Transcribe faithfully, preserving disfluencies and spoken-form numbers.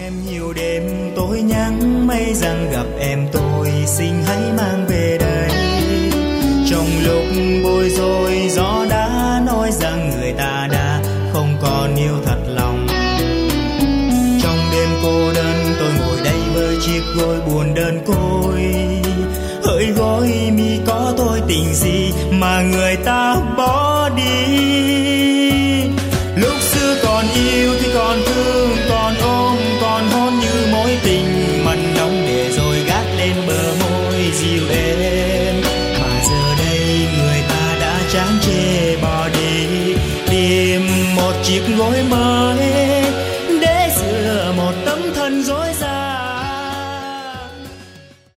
em nhiều đêm tôi nhắn mấy rằng gặp em tôi xin hãy mang về đây. Trong lúc bối rối gió đã nói rằng người ta đã không còn yêu thật lòng. Trong đêm cô đơn tôi ngồi đây với chiếc gối buồn đơn côi, hỡi gối mi có tôi tình gì mà người ta bỏ đi. Lúc xưa còn yêu thì còn thương, còn ôm, còn hôn như mối tình mặn nồng để rồi gác lên bờ môi dịu êm. Mà giờ đây người ta đã chán chê bỏ đi, tìm một chiếc gối mới